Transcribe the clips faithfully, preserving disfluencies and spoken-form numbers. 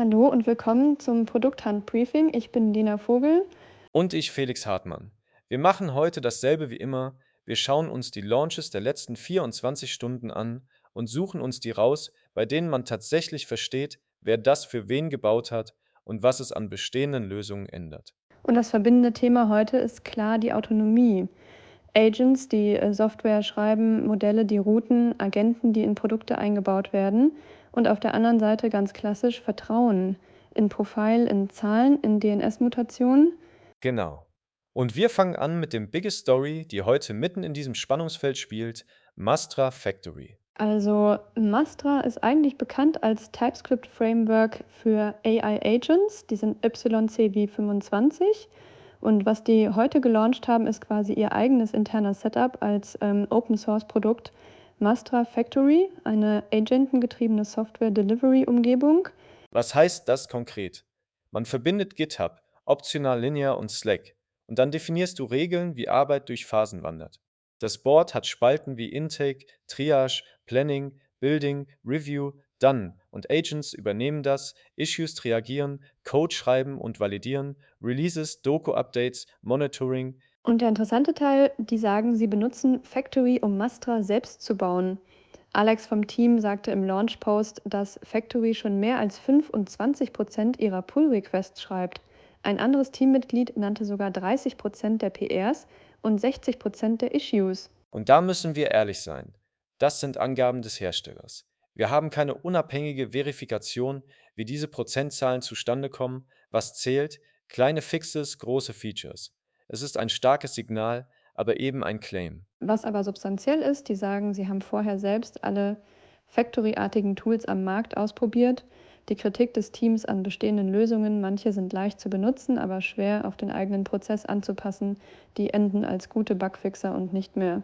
Hallo und willkommen zum Produkthunt Briefing. Ich bin Lina Vogel. Und ich, Felix Hartmann. Wir machen heute dasselbe wie immer. Wir schauen uns die Launches der letzten vierundzwanzig Stunden an und suchen uns die raus, bei denen man tatsächlich versteht, wer das für wen gebaut hat und was es an bestehenden Lösungen ändert. Und das verbindende Thema heute ist klar die Autonomie. Agents, die äh, Software schreiben, Modelle, die routen, Agenten, die in Produkte eingebaut werden. Und auf der anderen Seite ganz klassisch Vertrauen in Profil, in Zahlen, in D N S-Mutationen. Genau. Und wir fangen an mit dem Biggest Story, die heute mitten in diesem Spannungsfeld spielt, Mastra Factory. Also Mastra ist eigentlich bekannt als TypeScript-Framework für A I Agents. Die sind Y C V fünfundzwanzig. Und was die heute gelauncht haben, ist quasi ihr eigenes internes Setup als ähm, Open-Source-Produkt Mastra Factory, eine agentengetriebene Software-Delivery-Umgebung. Was heißt das konkret? Man verbindet GitHub, optional Linear und Slack und dann definierst du Regeln, wie Arbeit durch Phasen wandert. Das Board hat Spalten wie Intake, Triage, Planning, Building, Review, Done und Agents übernehmen das, Issues reagieren, Code schreiben und validieren, Releases, Doku-Updates, Monitoring. Und der interessante Teil, die sagen, sie benutzen Factory, um Mastra selbst zu bauen. Alex vom Team sagte im Launch-Post, dass Factory schon mehr als fünfundzwanzig Prozent ihrer Pull-Requests schreibt. Ein anderes Teammitglied nannte sogar dreißig Prozent der P Rs und sechzig Prozent der Issues. Und da müssen wir ehrlich sein. Das sind Angaben des Herstellers. Wir haben keine unabhängige Verifikation, wie diese Prozentzahlen zustande kommen, was zählt, kleine Fixes, große Features. Es ist ein starkes Signal, aber eben ein Claim. Was aber substanziell ist, die sagen, sie haben vorher selbst alle Factory-artigen Tools am Markt ausprobiert. Die Kritik des Teams an bestehenden Lösungen, manche sind leicht zu benutzen, aber schwer auf den eigenen Prozess anzupassen, die enden als gute Bugfixer und nicht mehr.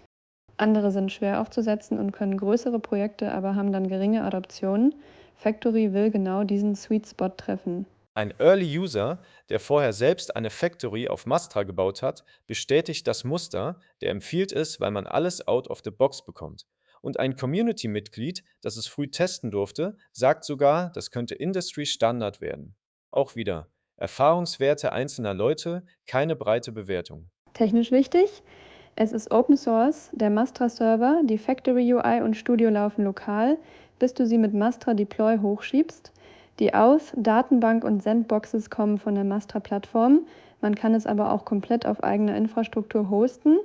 Andere sind schwer aufzusetzen und können größere Projekte, aber haben dann geringe Adoption. Factory will genau diesen Sweet Spot treffen. Ein Early User, der vorher selbst eine Factory auf Mastra gebaut hat, bestätigt das Muster, der empfiehlt es, weil man alles out of the box bekommt. Und ein Community-Mitglied, das es früh testen durfte, sagt sogar, das könnte Industry-Standard werden. Auch wieder Erfahrungswerte einzelner Leute, keine breite Bewertung. Technisch wichtig: Es ist Open Source, der Mastra-Server, die Factory U I und Studio laufen lokal, bis du sie mit Mastra Deploy hochschiebst. Die Auth-, Datenbank und Sandboxes kommen von der Mastra-Plattform. Man kann es aber auch komplett auf eigener Infrastruktur hosten.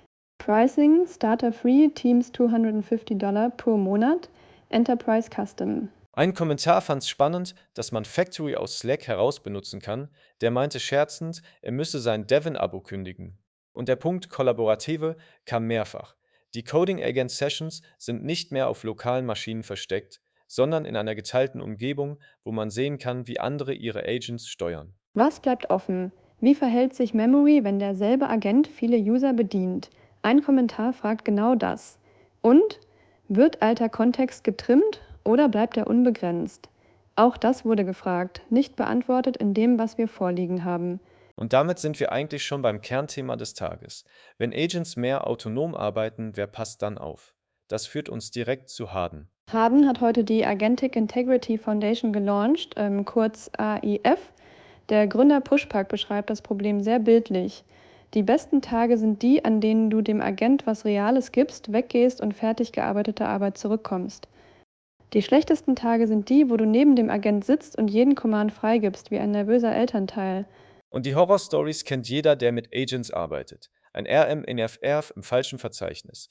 Pricing: Starter Free, Teams zweihundertfünfzig Dollar pro Monat, Enterprise Custom. Ein Kommentar fand es spannend, dass man Factory aus Slack heraus benutzen kann. Der meinte scherzend, er müsse sein Devon-Abo kündigen. Und der Punkt Kollaborative kam mehrfach. Die Coding Agent Sessions sind nicht mehr auf lokalen Maschinen versteckt, sondern in einer geteilten Umgebung, wo man sehen kann, wie andere ihre Agents steuern. Was bleibt offen? Wie verhält sich Memory, wenn derselbe Agent viele User bedient? Ein Kommentar fragt genau das. Und wird alter Kontext getrimmt oder bleibt er unbegrenzt? Auch das wurde gefragt, nicht beantwortet in dem, was wir vorliegen haben. Und damit sind wir eigentlich schon beim Kernthema des Tages. Wenn Agents mehr autonom arbeiten, wer passt dann auf? Das führt uns direkt zu Harden. Harden hat heute die Agentic Integrity Foundation gelauncht, ähm, kurz A I F. Der Gründer Pushpak beschreibt das Problem sehr bildlich. Die besten Tage sind die, an denen du dem Agent was Reales gibst, weggehst und fertig gearbeitete Arbeit zurückkommst. Die schlechtesten Tage sind die, wo du neben dem Agent sitzt und jeden Command freigibst, wie ein nervöser Elternteil. Und die Horrorstories kennt jeder, der mit Agents arbeitet. Ein R M N F R im falschen Verzeichnis.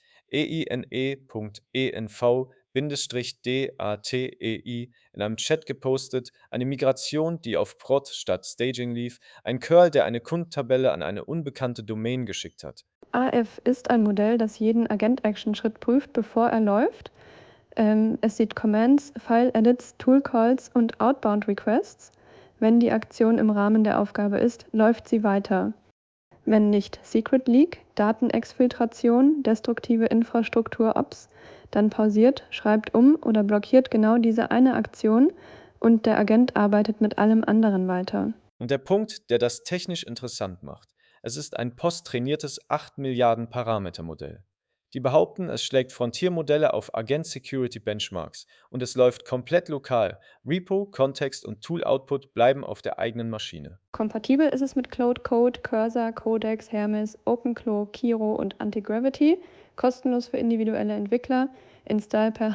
eine-E-N-E.env-datei in einem Chat gepostet, eine Migration, die auf Prod statt Staging lief, ein Curl, der eine Kundtabelle an eine unbekannte Domain geschickt hat. A F ist ein Modell, das jeden Agent-Action-Schritt prüft, bevor er läuft. Ähm, es sieht Commands, File-Edits, Tool-Calls und Outbound-Requests. Wenn die Aktion im Rahmen der Aufgabe ist, läuft sie weiter. Wenn nicht Secret Leak, Datenexfiltration, destruktive Infrastruktur-Ops, dann pausiert, schreibt um oder blockiert genau diese eine Aktion und der Agent arbeitet mit allem anderen weiter. Und der Punkt, der das technisch interessant macht. Es ist ein posttrainiertes acht Milliarden Parameter Modell. Die behaupten, es schlägt Frontiermodelle auf Agent Security Benchmarks und es läuft komplett lokal. Repo, Kontext und Tool-Output bleiben auf der eigenen Maschine. Kompatibel ist es mit Cloud Code, Cursor, Codex, Hermes, OpenClaw, Kiro und Antigravity, kostenlos für individuelle Entwickler. Install per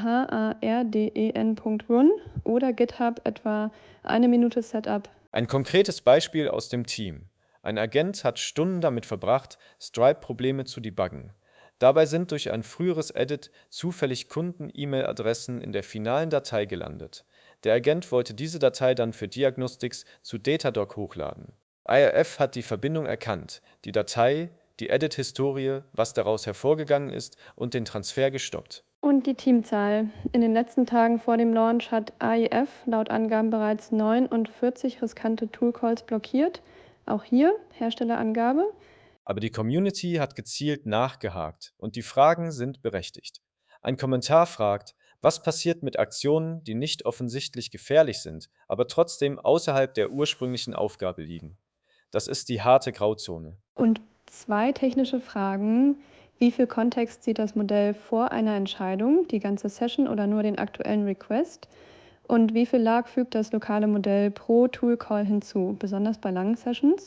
harden.run oder GitHub etwa eine Minute Setup. Ein konkretes Beispiel aus dem Team. Ein Agent hat Stunden damit verbracht, Stripe-Probleme zu debuggen. Dabei sind durch ein früheres Edit zufällig Kunden-E-Mail-Adressen in der finalen Datei gelandet. Der Agent wollte diese Datei dann für Diagnostics zu Datadog hochladen. I R F hat die Verbindung erkannt, die Datei, die Edit-Historie, was daraus hervorgegangen ist und den Transfer gestoppt. Und die Teamzahl. In den letzten Tagen vor dem Launch hat A I F laut Angaben bereits neunundvierzig riskante Toolcalls blockiert. Auch hier Herstellerangabe. Aber die Community hat gezielt nachgehakt und die Fragen sind berechtigt. Ein Kommentar fragt, was passiert mit Aktionen, die nicht offensichtlich gefährlich sind, aber trotzdem außerhalb der ursprünglichen Aufgabe liegen. Das ist die harte Grauzone. Und zwei technische Fragen. Wie viel Kontext sieht das Modell vor einer Entscheidung, die ganze Session oder nur den aktuellen Request? Und wie viel Lag fügt das lokale Modell pro Tool-Call hinzu, besonders bei langen Sessions?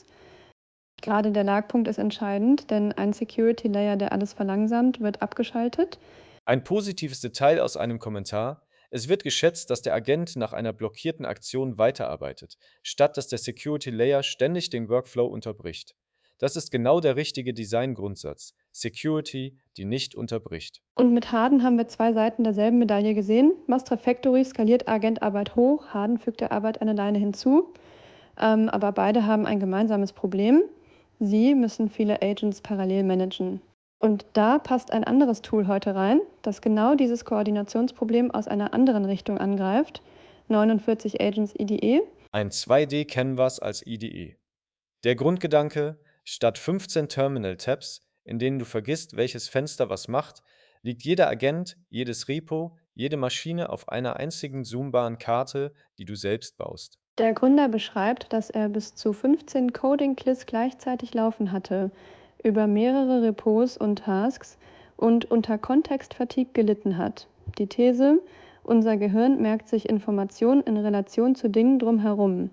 Gerade der Lagpunkt ist entscheidend, denn ein Security-Layer, der alles verlangsamt, wird abgeschaltet. Ein positives Detail aus einem Kommentar: Es wird geschätzt, dass der Agent nach einer blockierten Aktion weiterarbeitet, statt dass der Security Layer ständig den Workflow unterbricht. Das ist genau der richtige Designgrundsatz. Security, die nicht unterbricht. Und mit Harden haben wir zwei Seiten derselben Medaille gesehen. Mastra Factory skaliert Agentarbeit hoch, Harden fügt der Arbeit eine Leine hinzu. Ähm, aber beide haben ein gemeinsames Problem. Sie müssen viele Agents parallel managen. Und da passt ein anderes Tool heute rein, das genau dieses Koordinationsproblem aus einer anderen Richtung angreift. neunundvierzig Agents I D E. Ein zwei D-Canvas als I D E. Der Grundgedanke: Statt fünfzehn Terminal-Tabs, in denen du vergisst, welches Fenster was macht, liegt jeder Agent, jedes Repo, jede Maschine auf einer einzigen zoombaren Karte, die du selbst baust. Der Gründer beschreibt, dass er bis zu fünfzehn Coding-Clips gleichzeitig laufen hatte, über mehrere Repos und Tasks und unter Context-Fatigue gelitten hat. Die These: Unser Gehirn merkt sich Informationen in Relation zu Dingen drumherum.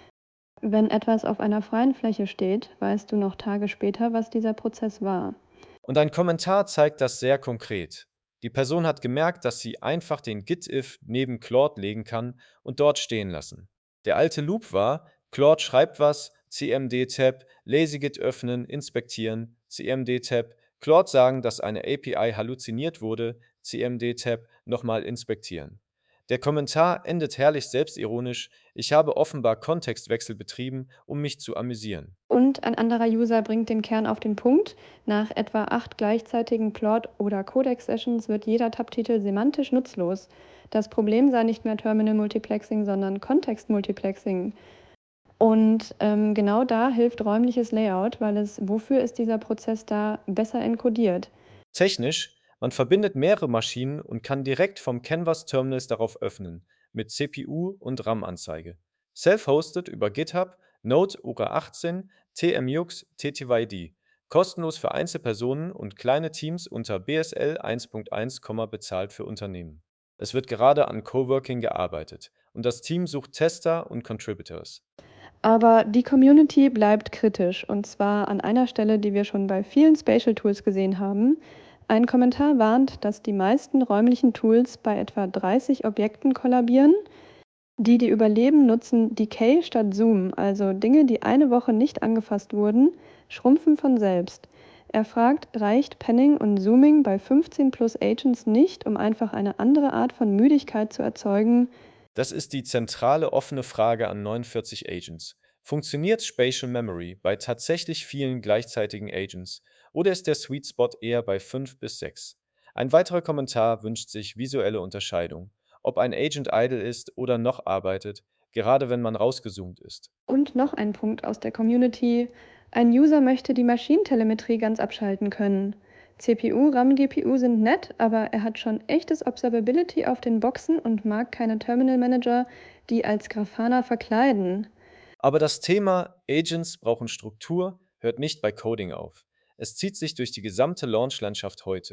Wenn etwas auf einer freien Fläche steht, weißt du noch Tage später, was dieser Prozess war. Und ein Kommentar zeigt das sehr konkret. Die Person hat gemerkt, dass sie einfach den Git-If neben Claude legen kann und dort stehen lassen. Der alte Loop war: Claude schreibt was, cmd-tab, LazyGit öffnen, inspektieren, cmd-tab, Claude sagen, dass eine A P I halluziniert wurde, cmd-tab, nochmal inspektieren. Der Kommentar endet herrlich selbstironisch: Ich habe offenbar Kontextwechsel betrieben, um mich zu amüsieren. Und ein anderer User bringt den Kern auf den Punkt. Nach etwa acht gleichzeitigen Plot- oder Codex-Sessions wird jeder Tab-Titel semantisch nutzlos. Das Problem sei nicht mehr Terminal Multiplexing, sondern Kontext Multiplexing. Und ähm, genau da hilft räumliches Layout, weil es, wofür ist dieser Prozess da, besser enkodiert. Technisch: Man verbindet mehrere Maschinen und kann direkt vom Canvas-Terminals darauf öffnen, mit C P U und RAM-Anzeige. Self-hosted über GitHub, Node O R achtzehn, T M U X, T T Y D. Kostenlos für Einzelpersonen und kleine Teams unter B S L eins Punkt eins, bezahlt für Unternehmen. Es wird gerade an Coworking gearbeitet und das Team sucht Tester und Contributors. Aber die Community bleibt kritisch, und zwar an einer Stelle, die wir schon bei vielen Spatial Tools gesehen haben. Ein Kommentar warnt, dass die meisten räumlichen Tools bei etwa dreißig Objekten kollabieren. Die, die überleben, nutzen Decay statt Zoom, also Dinge, die eine Woche nicht angefasst wurden, schrumpfen von selbst. Er fragt, reicht Panning und Zooming bei fünfzehn plus Agents nicht, um einfach eine andere Art von Müdigkeit zu erzeugen? Das ist die zentrale offene Frage an neunundvierzig Agents. Funktioniert Spatial Memory bei tatsächlich vielen gleichzeitigen Agents oder ist der Sweet Spot eher bei fünf bis sechs? Ein weiterer Kommentar wünscht sich visuelle Unterscheidung, ob ein Agent idle ist oder noch arbeitet, gerade wenn man rausgezoomt ist. Und noch ein Punkt aus der Community. Ein User möchte die Maschinentelemetrie ganz abschalten können. C P U, RAM, G P U sind nett, aber er hat schon echtes Observability auf den Boxen und mag keine Terminal Manager, die als Grafana verkleiden. Aber das Thema Agents brauchen Struktur hört nicht bei Coding auf. Es zieht sich durch die gesamte Launch-Landschaft heute.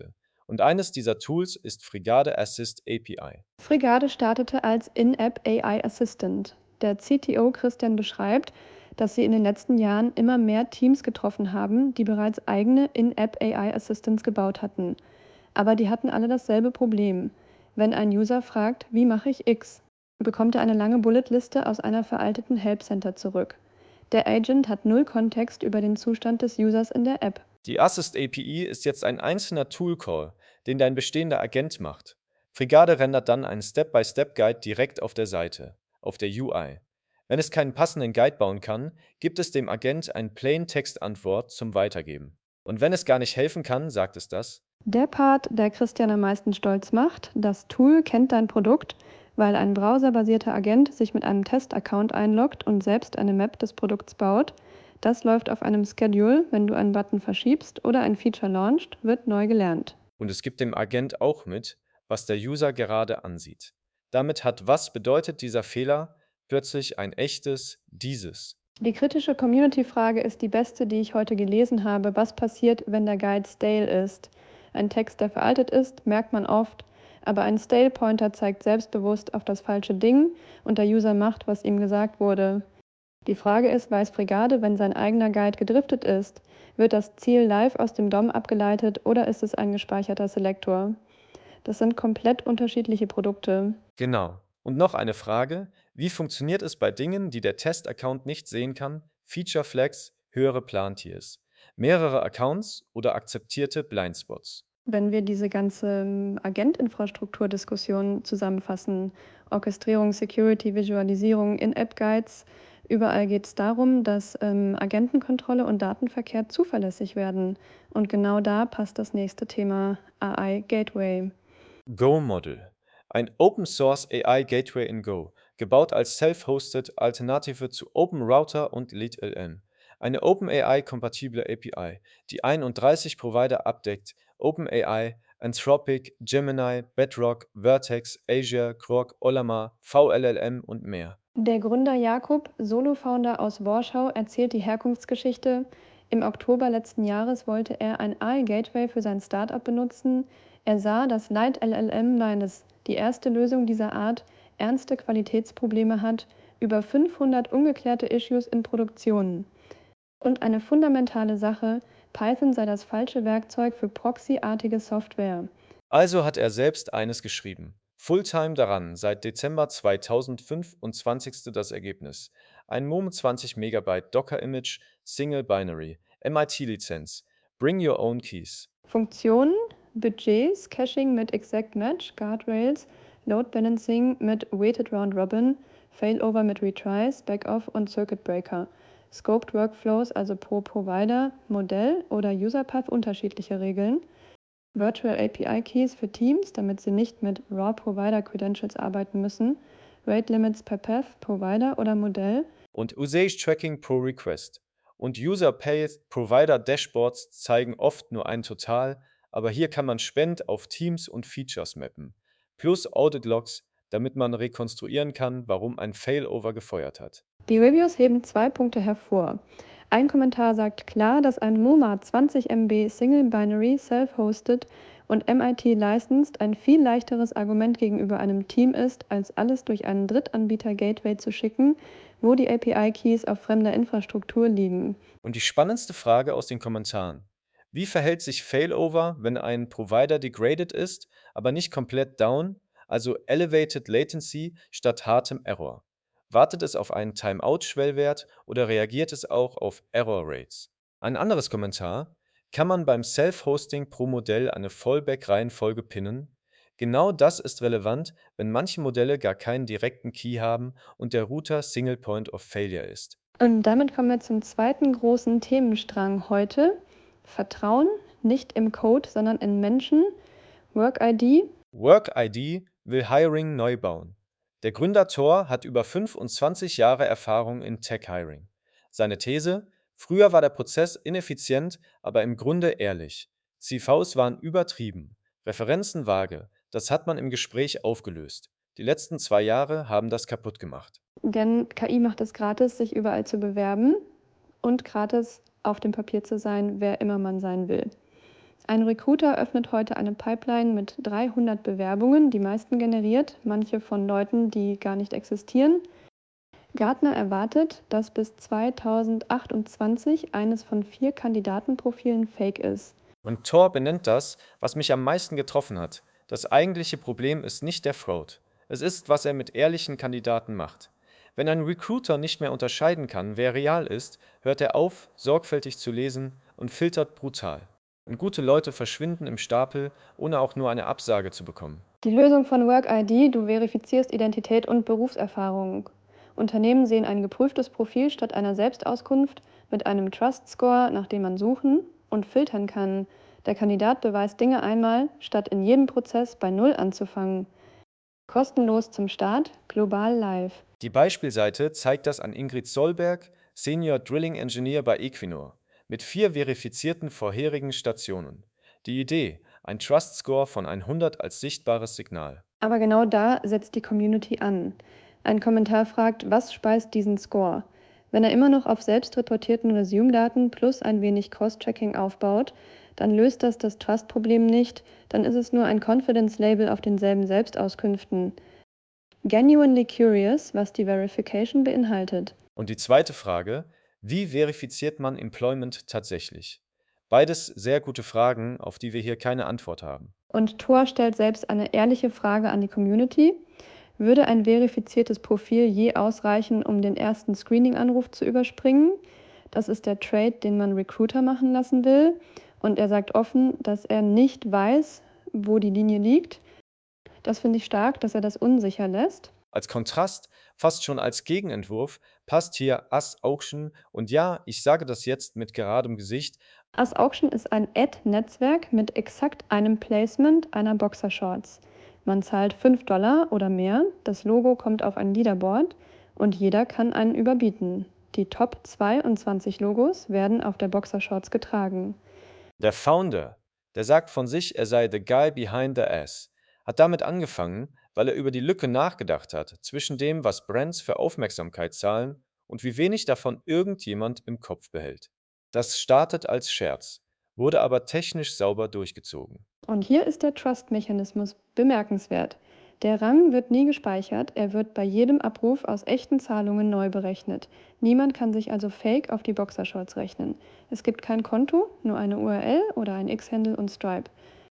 Und eines dieser Tools ist Frigade Assist A P I. Frigade startete als In-App A I Assistant. Der C T O Christian beschreibt, dass sie in den letzten Jahren immer mehr Teams getroffen haben, die bereits eigene In-App A I Assistants gebaut hatten. Aber die hatten alle dasselbe Problem. Wenn ein User fragt, wie mache ich X, bekommt er eine lange Bulletliste aus einer veralteten Help Center zurück. Der Agent hat null Kontext über den Zustand des Users in der App. Die Assist A P I ist jetzt ein einzelner Tool-Call, den dein bestehender Agent macht. Frigade rendert dann einen Step-by-Step-Guide direkt auf der Seite, auf der U I. Wenn es keinen passenden Guide bauen kann, gibt es dem Agent eine Plain-Text-Antwort zum Weitergeben. Und wenn es gar nicht helfen kann, sagt es das. Der Part, der Christian am meisten stolz macht: das Tool kennt dein Produkt, weil ein browserbasierter Agent sich mit einem Test-Account einloggt und selbst eine Map des Produkts baut. Das läuft auf einem Schedule, wenn du einen Button verschiebst oder ein Feature launcht, wird neu gelernt. Und es gibt dem Agent auch mit, was der User gerade ansieht. Damit hat was bedeutet dieser Fehler plötzlich ein echtes dieses. Die kritische Community-Frage ist die beste, die ich heute gelesen habe: Was passiert, wenn der Guide stale ist? Ein Text, der veraltet ist, merkt man oft, aber ein Stale-Pointer zeigt selbstbewusst auf das falsche Ding und der User macht, was ihm gesagt wurde. Die Frage ist, weiß Frigade, wenn sein eigener Guide gedriftet ist, wird das Ziel live aus dem D O M abgeleitet oder ist es ein gespeicherter Selektor? Das sind komplett unterschiedliche Produkte. Genau. Und noch eine Frage: Wie funktioniert es bei Dingen, die der Test-Account nicht sehen kann? Feature Flags, höhere Plantiers, mehrere Accounts oder akzeptierte Blindspots? Wenn wir diese ganze ähm, Agent-Infrastruktur-Diskussion zusammenfassen: Orchestrierung, Security, Visualisierung, In-App-Guides, überall geht es darum, dass ähm, Agentenkontrolle und Datenverkehr zuverlässig werden. Und genau da passt das nächste Thema: A I Gateway. Go-Model. Ein Open-Source A I Gateway in Go, gebaut als Self-Hosted Alternative zu OpenRouter und LeadLM. Eine OpenAI-kompatible A P I, die einunddreißig Provider abdeckt: OpenAI, Anthropic, Gemini, Bedrock, Vertex, Azure, Grok, Ollama, V L L M und mehr. Der Gründer Jakub, Solo-Founder aus Warschau, erzählt die Herkunftsgeschichte: Im Oktober letzten Jahres wollte er ein A I-Gateway für sein Startup benutzen. Er sah, dass Light L L M Linus, die erste Lösung dieser Art, ernste Qualitätsprobleme hat, über fünfhundert ungeklärte Issues in Produktion. Und eine fundamentale Sache: Python sei das falsche Werkzeug für Proxy-artige Software. Also hat er selbst eines geschrieben. Fulltime daran, seit Dezember zweitausendfünfundzwanzig das Ergebnis. Ein M O M zwanzig Megabyte Docker-Image, Single Binary, M I T-Lizenz, Bring Your Own Keys. Funktionen: Budgets, Caching mit Exact Match, Guardrails, Load Balancing mit Weighted Round Robin, Failover mit Retries, Backoff und Circuit Breaker. Scoped Workflows, also pro Provider, Modell oder User Path unterschiedliche Regeln. Virtual A P I Keys für Teams, damit sie nicht mit Raw Provider Credentials arbeiten müssen. Rate Limits per Path, Provider oder Modell. Und Usage Tracking pro Request. Und User Path Provider Dashboards zeigen oft nur ein Total, aber hier kann man Spend auf Teams und Features mappen. Plus Audit Logs, damit man rekonstruieren kann, warum ein Failover gefeuert hat. Die Reviews heben zwei Punkte hervor. Ein Kommentar sagt klar, dass ein M O M A zwanzig Megabyte Single Binary Self-Hosted und M I T-Licensed ein viel leichteres Argument gegenüber einem Team ist, als alles durch einen Drittanbieter-Gateway zu schicken, wo die A P I-Keys auf fremder Infrastruktur liegen. Und die spannendste Frage aus den Kommentaren: Wie verhält sich Failover, wenn ein Provider degraded ist, aber nicht komplett down, also Elevated Latency statt hartem Error? Wartet es auf einen Timeout-Schwellwert oder reagiert es auch auf Error Rates? Ein anderes Kommentar: Kann man beim Self-Hosting pro Modell eine Fallback-Reihenfolge pinnen? Genau das ist relevant, wenn manche Modelle gar keinen direkten Key haben und der Router Single Point of Failure ist. Und damit kommen wir zum zweiten großen Themenstrang heute: Vertrauen, nicht im Code, sondern in Menschen. Work-I D. WorkID will Hiring neu bauen. Der Gründer Thor hat über fünfundzwanzig Jahre Erfahrung in Tech-Hiring. Seine These: Früher war der Prozess ineffizient, aber im Grunde ehrlich. C Vs waren übertrieben, Referenzen vage. Das hat man im Gespräch aufgelöst. Die letzten zwei Jahre haben das kaputt gemacht. Denn K I macht es gratis, sich überall zu bewerben und gratis auf dem Papier zu sein, wer immer man sein will. Ein Recruiter öffnet heute eine Pipeline mit dreihundert Bewerbungen, die meisten generiert, manche von Leuten, die gar nicht existieren. Gartner erwartet, dass bis zweitausendachtundzwanzig eines von vier Kandidatenprofilen fake ist. Und Tor benennt das, was mich am meisten getroffen hat. Das eigentliche Problem ist nicht der Fraud. Es ist, was er mit ehrlichen Kandidaten macht. Wenn ein Recruiter nicht mehr unterscheiden kann, wer real ist, hört er auf, sorgfältig zu lesen und filtert brutal. Und gute Leute verschwinden im Stapel, ohne auch nur eine Absage zu bekommen. Die Lösung von WorkID: Du verifizierst Identität und Berufserfahrung. Unternehmen sehen ein geprüftes Profil statt einer Selbstauskunft mit einem Trust Score, nach dem man suchen und filtern kann. Der Kandidat beweist Dinge einmal, statt in jedem Prozess bei Null anzufangen. Kostenlos zum Start, global live. Die Beispielseite zeigt das an Ingrid Solberg, Senior Drilling Engineer bei Equinor, mit vier verifizierten vorherigen Stationen. Die Idee: ein Trust Score von hundert als sichtbares Signal. Aber genau da setzt die Community an. Ein Kommentar fragt, was speist diesen Score? Wenn er immer noch auf selbstreportierten Resume-Daten plus ein wenig Cross-Checking aufbaut, dann löst das das Trust-Problem nicht, dann ist es nur ein Confidence-Label auf denselben Selbstauskünften. Genuinely curious, was die Verification beinhaltet. Und die zweite Frage: Wie verifiziert man Employment tatsächlich? Beides sehr gute Fragen, auf die wir hier keine Antwort haben. Und Tor stellt selbst eine ehrliche Frage an die Community. Würde ein verifiziertes Profil je ausreichen, um den ersten Screening-Anruf zu überspringen? Das ist der Trade, den man Recruiter machen lassen will. Und er sagt offen, dass er nicht weiß, wo die Linie liegt. Das finde ich stark, dass er das unsicher lässt. Als Kontrast, fast schon als Gegenentwurf, passt hier Us Auction und ja, ich sage das jetzt mit geradem Gesicht, Us Auction ist ein Ad-Netzwerk mit exakt einem Placement einer Boxershorts. Man zahlt fünf Dollar oder mehr, das Logo kommt auf ein Leaderboard und jeder kann einen überbieten. Die Top zweiundzwanzig Logos werden auf der Boxershorts getragen. der Founder, der sagt von sich, er sei the guy behind the ass, hat damit angefangen, weil er über die Lücke nachgedacht hat zwischen dem, was Brands für Aufmerksamkeit zahlen und wie wenig davon irgendjemand im Kopf behält. Das startet als Scherz, wurde aber technisch sauber durchgezogen. Und hier ist der Trust-Mechanismus bemerkenswert. Der Rang wird nie gespeichert, er wird bei jedem Abruf aus echten Zahlungen neu berechnet. Niemand kann sich also fake auf die Boxershorts rechnen. Es gibt kein Konto, nur eine U R L oder ein X-Handle und Stripe.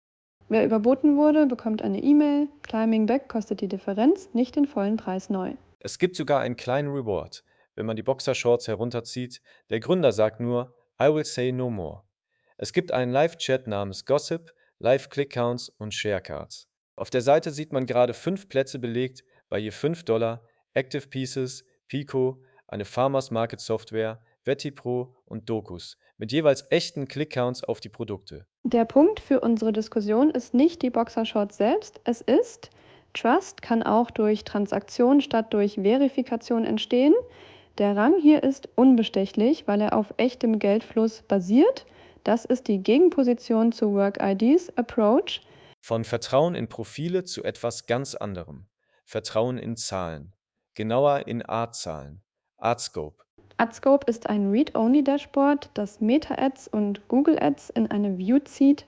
Wer überboten wurde, bekommt eine E-Mail. Climbing back kostet die Differenz, nicht den vollen Preis neu. Es gibt sogar einen kleinen Reward, wenn man die Boxershorts herunterzieht. Der Gründer sagt nur, I will say no more. Es gibt einen Live-Chat namens Gossip, Live-Click-Counts und Sharecards. Auf der Seite sieht man gerade fünf Plätze belegt, bei je fünf Dollar, Active Pieces, Pico, eine Farmers Market Software, VetiPro und Docus mit jeweils echten Click-Counts auf die Produkte. Der Punkt für unsere Diskussion ist nicht die Boxershorts selbst, es ist, Trust kann auch durch Transaktion statt durch Verifikation entstehen. Der Rang hier ist unbestechlich, weil er auf echtem Geldfluss basiert. Das ist die Gegenposition zu WorkIDs Approach. Von Vertrauen in Profile zu etwas ganz anderem. Vertrauen in Zahlen. Genauer in Art-Zahlen. Artscope. AdScope ist ein Read-Only-Dashboard, das Meta-Ads und Google-Ads in eine View zieht.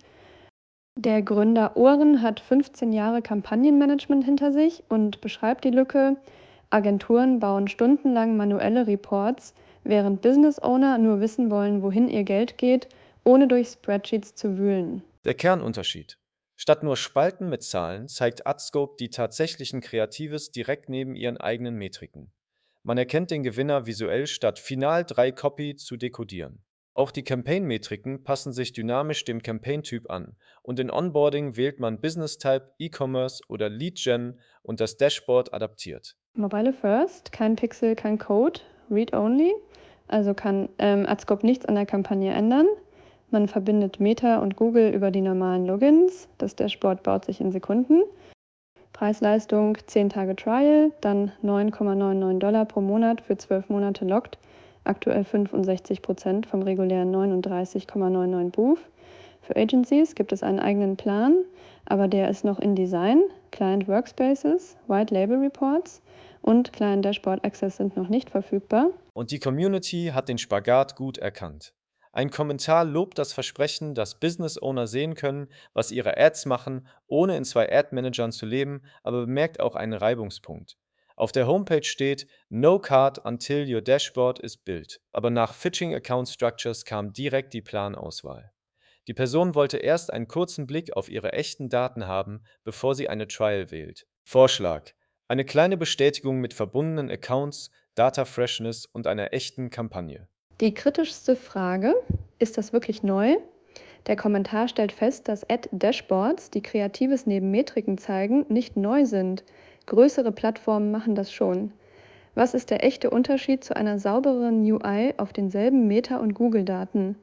Der Gründer Oren hat fünfzehn Jahre Kampagnenmanagement hinter sich und beschreibt die Lücke: Agenturen bauen stundenlang manuelle Reports, während Business Owner nur wissen wollen, wohin ihr Geld geht, ohne durch Spreadsheets zu wühlen. Der Kernunterschied. Statt nur Spalten mit Zahlen zeigt Adscope die tatsächlichen Kreatives direkt neben ihren eigenen Metriken. Man erkennt den Gewinner visuell, statt final drei Copy zu dekodieren. Auch die Campaign-Metriken passen sich dynamisch dem Campaign-Typ an und in Onboarding wählt man Business-Type, E-Commerce oder Lead-Gen und das Dashboard adaptiert. Mobile First, kein Pixel, kein Code, Read-Only, also kann ähm, AdScope nichts an der Kampagne ändern. Man verbindet Meta und Google über die normalen Logins. Das Dashboard baut sich in Sekunden. Preis-Leistung zehn Tage Trial, dann neun Komma neunundneunzig Dollar pro Monat für zwölf Monate locked, aktuell fünfundsechzig Prozent vom regulären neununddreißig Komma neunundneunzig Booth. Für Agencies gibt es einen eigenen Plan, aber der ist noch in Design. Client Workspaces, White Label Reports und Client Dashboard Access sind noch nicht verfügbar. Und die Community hat den Spagat gut erkannt. Ein Kommentar lobt das Versprechen, dass Business Owner sehen können, was ihre Ads machen, ohne in zwei Ad-Managern zu leben, aber bemerkt auch einen Reibungspunkt. Auf der Homepage steht No card until your dashboard is built, aber nach Fitching Account Structures kam direkt die Planauswahl. Die Person wollte erst einen kurzen Blick auf ihre echten Daten haben, bevor sie eine Trial wählt. Vorschlag: Eine kleine Bestätigung mit verbundenen Accounts, Data Freshness und einer echten Kampagne. Die kritischste Frage: Ist das wirklich neu? Der Kommentar stellt fest, dass Ad-Dashboards, die Kreatives neben Metriken zeigen, nicht neu sind. Größere Plattformen machen das schon. Was ist der echte Unterschied zu einer saubereren U I auf denselben Meta- und Google-Daten?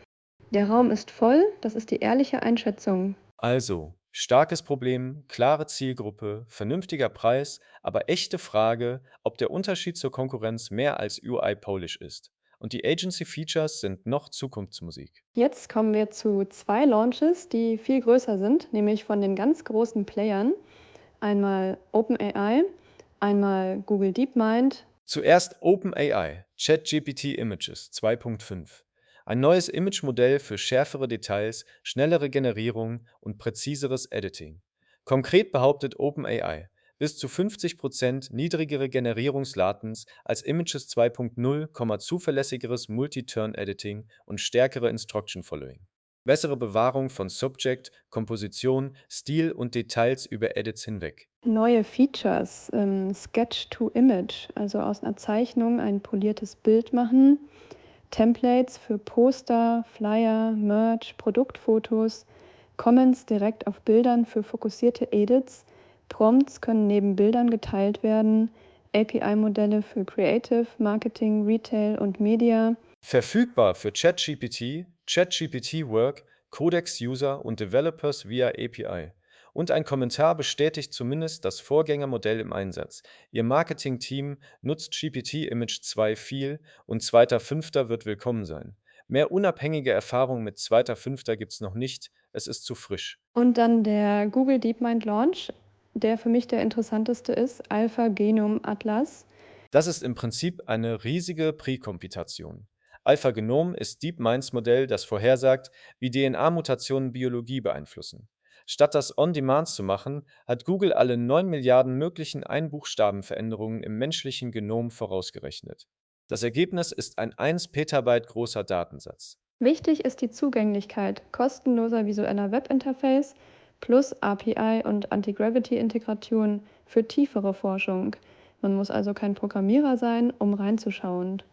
Der Raum ist voll, das ist die ehrliche Einschätzung. Also, starkes Problem, klare Zielgruppe, vernünftiger Preis, aber echte Frage, ob der Unterschied zur Konkurrenz mehr als U I-Polish ist. Und die Agency-Features sind noch Zukunftsmusik. Jetzt kommen wir zu zwei Launches, die viel größer sind, nämlich von den ganz großen Playern. Einmal OpenAI, einmal Google DeepMind. Zuerst OpenAI, ChatGPT Images zwei Punkt fünf. Ein neues Image-Modell für schärfere Details, schnellere Generierung und präziseres Editing. Konkret behauptet OpenAI, bis zu fünfzig Prozent niedrigere Generierungslatens als Images zwei Punkt null, zuverlässigeres Multi-Turn-Editing und stärkere Instruction Following. Bessere Bewahrung von Subject, Komposition, Stil und Details über Edits hinweg. Neue Features, ähm, Sketch to Image, also aus einer Zeichnung ein poliertes Bild machen, Templates für Poster, Flyer, Merch, Produktfotos, Comments direkt auf Bildern für fokussierte Edits, Prompts können neben Bildern geteilt werden, A P I-Modelle für Creative, Marketing, Retail und Media. Verfügbar für ChatGPT, ChatGPT Work, Codex User und Developers via A P I. Und ein Kommentar bestätigt zumindest das Vorgängermodell im Einsatz. Ihr Marketing-Team nutzt G P T Image zwei viel und zweiter Fünfter wird willkommen sein. Mehr unabhängige Erfahrung mit zweiter Fünfter gibt's noch nicht, es ist zu frisch. Und dann der Google DeepMind Launch, der für mich der interessanteste ist, Alpha Genome Atlas. Das ist im Prinzip eine riesige Präkomputation. AlphaGenom ist DeepMinds Modell, das vorhersagt, wie D N A-Mutationen Biologie beeinflussen. Statt das On-Demand zu machen, hat Google alle neun Milliarden möglichen Einbuchstabenveränderungen im menschlichen Genom vorausgerechnet. Das Ergebnis ist ein eins Petabyte großer Datensatz. Wichtig ist die Zugänglichkeit, kostenloser visueller Webinterface plus A P I und Anti-Gravity-Integration für tiefere Forschung. Man muss also kein Programmierer sein, um reinzuschauen.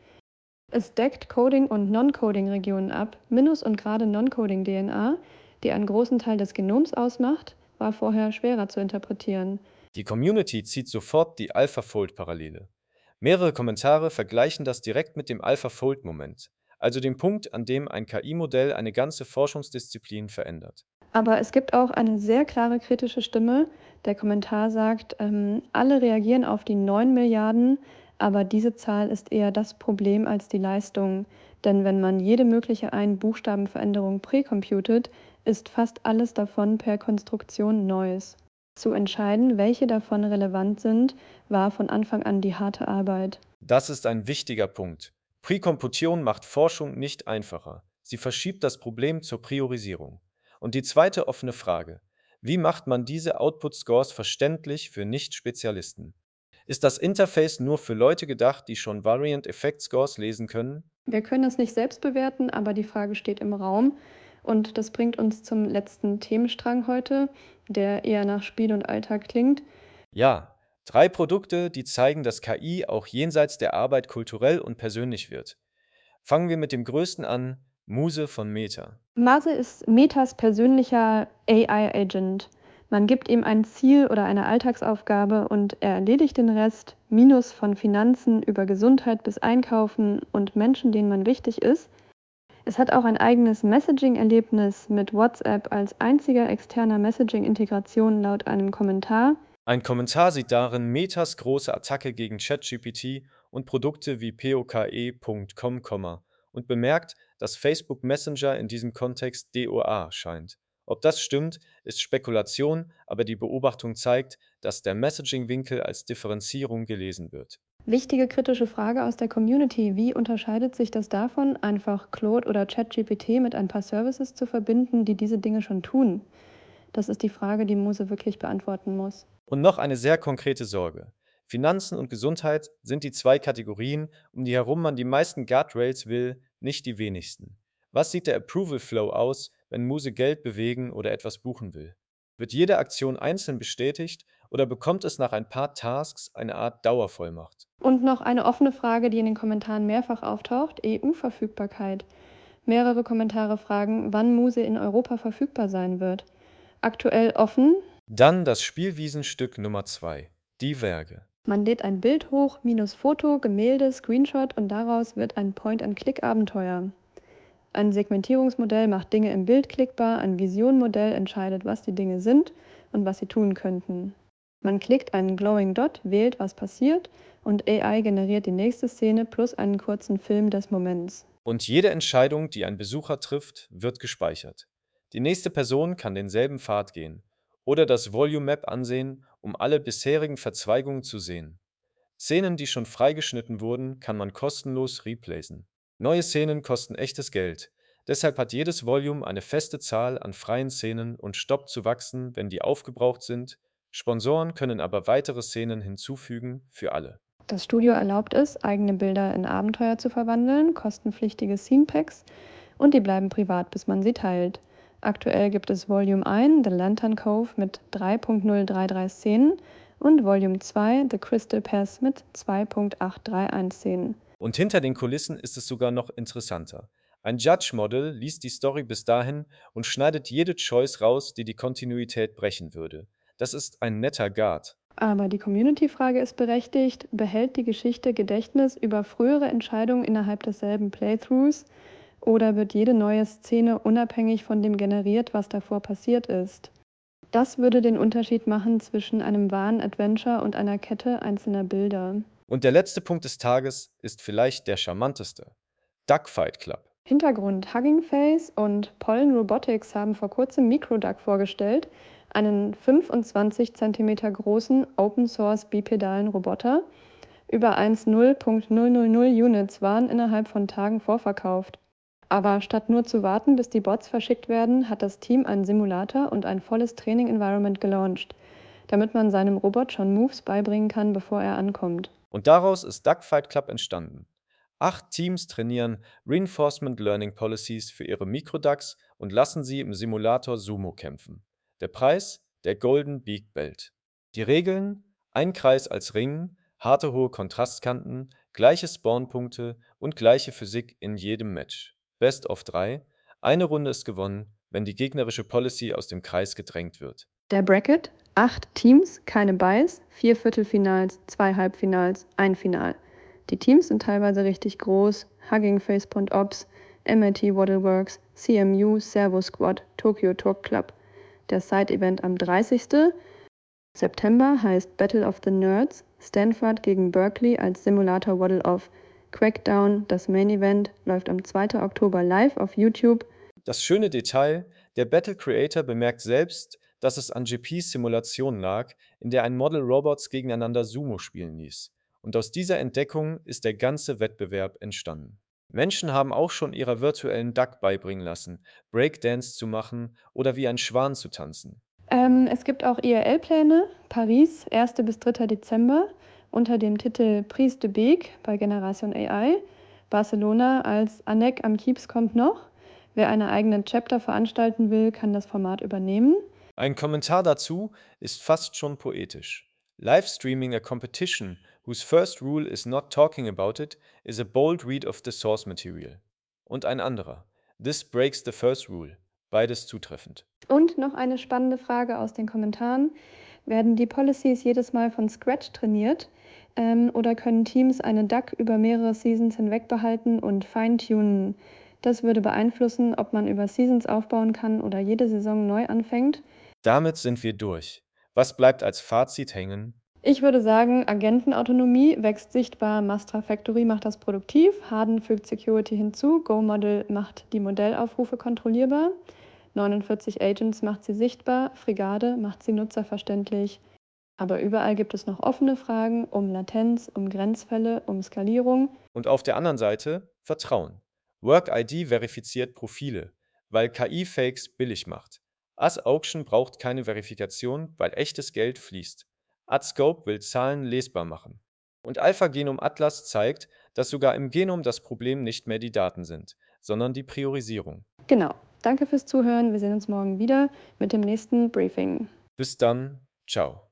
Es deckt Coding- und Non-Coding-Regionen ab. Minus- und gerade Non-Coding-D N A, die einen großen Teil des Genoms ausmacht, war vorher schwerer zu interpretieren. Die Community zieht sofort die AlphaFold-Parallele. Mehrere Kommentare vergleichen das direkt mit dem AlphaFold-Moment, also dem Punkt, an dem ein K I-Modell eine ganze Forschungsdisziplin verändert. Aber es gibt auch eine sehr klare kritische Stimme. Der Kommentar sagt, ähm, alle reagieren auf die neun Milliarden, aber diese Zahl ist eher das Problem als die Leistung. Denn wenn man jede mögliche Ein-Buchstabenveränderung präcomputet, ist fast alles davon per Konstruktion Neues. Zu entscheiden, welche davon relevant sind, war von Anfang an die harte Arbeit. Das ist ein wichtiger Punkt. Präkomputation macht Forschung nicht einfacher. Sie verschiebt das Problem zur Priorisierung. Und die zweite offene Frage: Wie macht man diese Output-Scores verständlich für Nicht-Spezialisten? Ist das Interface nur für Leute gedacht, die schon Variant Effect Scores lesen können? Wir können es nicht selbst bewerten, aber die Frage steht im Raum. Und das bringt uns zum letzten Themenstrang heute, der eher nach Spiel und Alltag klingt. Ja, drei Produkte, die zeigen, dass K I auch jenseits der Arbeit kulturell und persönlich wird. Fangen wir mit dem größten an: Muse von Meta. Mase ist Metas persönlicher A I-Agent. Man gibt ihm ein Ziel oder eine Alltagsaufgabe und er erledigt den Rest, Minus von Finanzen über Gesundheit bis Einkaufen und Menschen, denen man wichtig ist. Es hat auch ein eigenes Messaging-Erlebnis mit WhatsApp als einziger externer Messaging-Integration laut einem Kommentar. Ein Kommentar sieht darin Metas große Attacke gegen ChatGPT und Produkte wie poke Punkt com, und bemerkt, dass Facebook Messenger in diesem Kontext D O A scheint. Ob das stimmt, ist Spekulation, aber die Beobachtung zeigt, dass der Messaging-Winkel als Differenzierung gelesen wird. Wichtige kritische Frage aus der Community: Wie unterscheidet sich das davon, einfach Claude oder ChatGPT mit ein paar Services zu verbinden, die diese Dinge schon tun? Das ist die Frage, die Muse wirklich beantworten muss. Und noch eine sehr konkrete Sorge. Finanzen und Gesundheit sind die zwei Kategorien, um die herum man die meisten Guardrails will, nicht die wenigsten. Was sieht der Approval Flow aus, wenn Muse Geld bewegen oder etwas buchen will? Wird jede Aktion einzeln bestätigt oder bekommt es nach ein paar Tasks eine Art Dauervollmacht? Und noch eine offene Frage, die in den Kommentaren mehrfach auftaucht: E U-Verfügbarkeit. Mehrere Kommentare fragen, wann Muse in Europa verfügbar sein wird. Aktuell offen. Dann das Spielwiesenstück Nummer zwei, die Verge. Man lädt ein Bild hoch, minus Foto, Gemälde, Screenshot und daraus wird ein Point-and-Click-Abenteuer. Ein Segmentierungsmodell macht Dinge im Bild klickbar, ein Vision-Modell entscheidet, was die Dinge sind und was sie tun könnten. Man klickt einen Glowing Dot, wählt, was passiert und A I generiert die nächste Szene plus einen kurzen Film des Moments. Und jede Entscheidung, die ein Besucher trifft, wird gespeichert. Die nächste Person kann denselben Pfad gehen oder das Volume Map ansehen, um alle bisherigen Verzweigungen zu sehen. Szenen, die schon freigeschnitten wurden, kann man kostenlos replacen. Neue Szenen kosten echtes Geld. Deshalb hat jedes Volume eine feste Zahl an freien Szenen und stoppt zu wachsen, wenn die aufgebraucht sind. Sponsoren können aber weitere Szenen hinzufügen für alle. Das Studio erlaubt es, eigene Bilder in Abenteuer zu verwandeln, kostenpflichtige Scene Packs, und die bleiben privat, bis man sie teilt. Aktuell gibt es Volume eins, The Lantern Cove, mit drei Punkt null drei drei Szenen und Volume zwei, The Crystal Pass, mit zwei Punkt acht drei eins Szenen. Und hinter den Kulissen ist es sogar noch interessanter. Ein Judge-Model liest die Story bis dahin und schneidet jede Choice raus, die die Kontinuität brechen würde. Das ist ein netter Guard. Aber die Community-Frage ist berechtigt: Behält die Geschichte Gedächtnis über frühere Entscheidungen innerhalb desselben Playthroughs oder wird jede neue Szene unabhängig von dem generiert, was davor passiert ist? Das würde den Unterschied machen zwischen einem wahren Adventure und einer Kette einzelner Bilder. Und der letzte Punkt des Tages ist vielleicht der charmanteste. Duckfight Club. Hintergrund: Hugging Face und Pollen Robotics haben vor kurzem MicroDuck vorgestellt, einen fünfundzwanzig Zentimeter großen Open-Source bipedalen Roboter. Über eins Punkt null Punkt null null null Units waren innerhalb von Tagen vorverkauft. Aber statt nur zu warten, bis die Bots verschickt werden, hat das Team einen Simulator und ein volles Training-Environment gelauncht, damit man seinem Robot schon Moves beibringen kann, bevor er ankommt. Und daraus ist Duckfight Club entstanden. Acht Teams trainieren Reinforcement Learning Policies für ihre Microducks und lassen sie im Simulator Sumo kämpfen. Der Preis? Der Golden Beak Belt. Die Regeln? Ein Kreis als Ring, harte hohe Kontrastkanten, gleiche Spawnpunkte und gleiche Physik in jedem Match. Best of drei. Eine Runde ist gewonnen, wenn die gegnerische Policy aus dem Kreis gedrängt wird. Der Bracket: acht Teams, keine Buys, vier Viertelfinals, zwei Halbfinals, ein Final. Die Teams sind teilweise richtig groß: Hugging Face Point Ops, M I T Waddleworks, C M U, Servo Squad, Tokyo Talk Club. Der Side-Event am dreißigsten September heißt Battle of the Nerds, Stanford gegen Berkeley als Simulator Waddle-Off. Crackdown, das Main Event, läuft am zweiten Oktober live auf YouTube. Das schöne Detail: Der Battle Creator bemerkt selbst, dass es an G Ps Simulation lag, in der ein Model Robots gegeneinander Sumo spielen ließ. Und aus dieser Entdeckung ist der ganze Wettbewerb entstanden. Menschen haben auch schon ihrer virtuellen Duck beibringen lassen, Breakdance zu machen oder wie ein Schwan zu tanzen. Ähm, es gibt auch I R L-Pläne: Paris, erster bis dritter Dezember, unter dem Titel Prise de Beak bei Generation A I. Barcelona als Anek am Kiez kommt noch. Wer eine eigene Chapter veranstalten will, kann das Format übernehmen. Ein Kommentar dazu ist fast schon poetisch. Livestreaming a competition whose first rule is not talking about it is a bold read of the source material. Und ein anderer: This breaks the first rule. Beides zutreffend. Und noch eine spannende Frage aus den Kommentaren: Werden die Policies jedes Mal von Scratch trainiert ähm, oder können Teams eine Duck über mehrere Seasons hinweg behalten und feintunen? Das würde beeinflussen, ob man über Seasons aufbauen kann oder jede Saison neu anfängt. Damit sind wir durch. Was bleibt als Fazit hängen? Ich würde sagen, Agentenautonomie wächst sichtbar, Mastra Factory macht das produktiv, Harden fügt Security hinzu, Go-Model macht die Modellaufrufe kontrollierbar, neunundvierzig Agents macht sie sichtbar, Frigade macht sie nutzerverständlich. Aber überall gibt es noch offene Fragen um Latenz, um Grenzfälle, um Skalierung. Und auf der anderen Seite Vertrauen. WorkID verifiziert Profile, weil K I Fakes billig macht. AdAuction braucht keine Verifikation, weil echtes Geld fließt. AdScope will Zahlen lesbar machen. Und AlphaGenom Atlas zeigt, dass sogar im Genom das Problem nicht mehr die Daten sind, sondern die Priorisierung. Genau. Danke fürs Zuhören. Wir sehen uns morgen wieder mit dem nächsten Briefing. Bis dann, ciao.